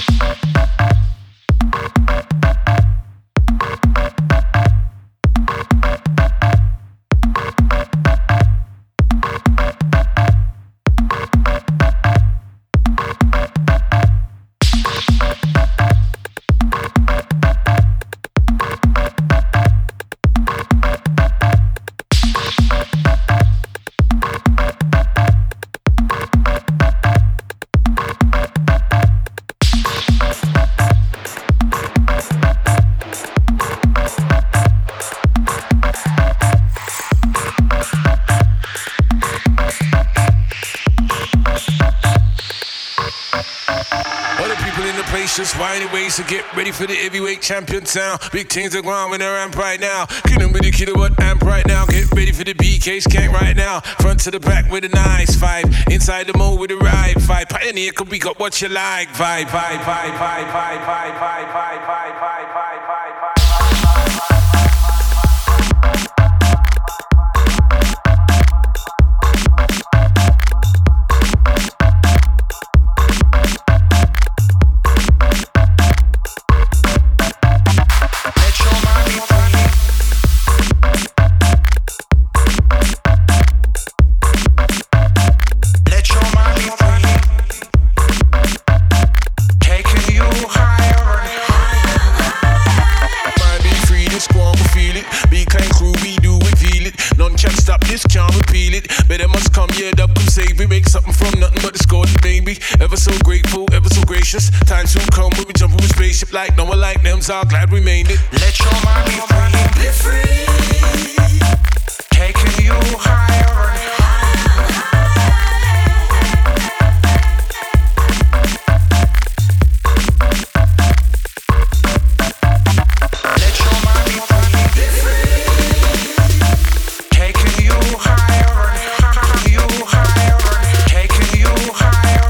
Just whiny ways to get ready for the heavyweight champion sound. Big things are going with their amp right now. Killing with the kilowatt amp right now. Get ready for the BK skank right now. Front to the back with a nice vibe. Inside the mode with a ride vibe. Pioneer could we got what you like vibe. Time soon come when we jump in a spaceship like no one like them, so I'm glad we made it. Let your mind be free. Taking you higher. Let your mind be free. Taking you higher. You higher. Taking you higher.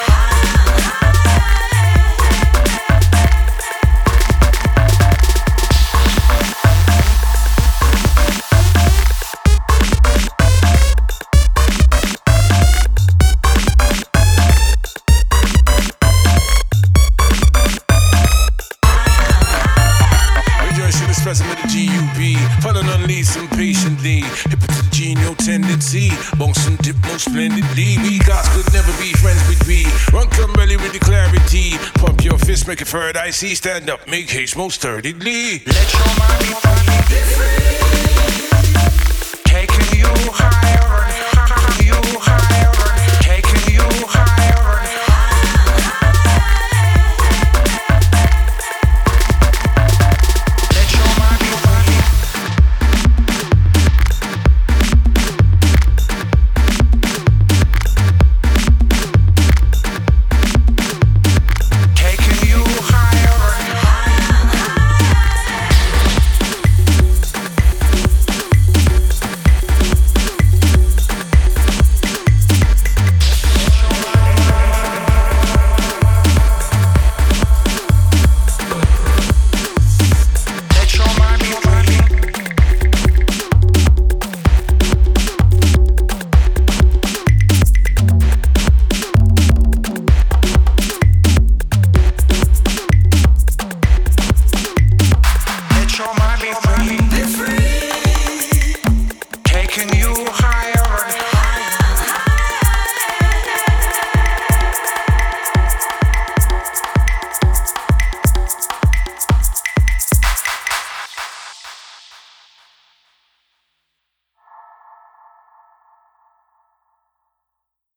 Tendency, bonks and dip most splendidly. We guys could never be friends with we. Run come belly with the clarity. Pump your fist, make it further I see. Stand up, make haste most sturdily. Let your mind be free. Taking you higher. You higher.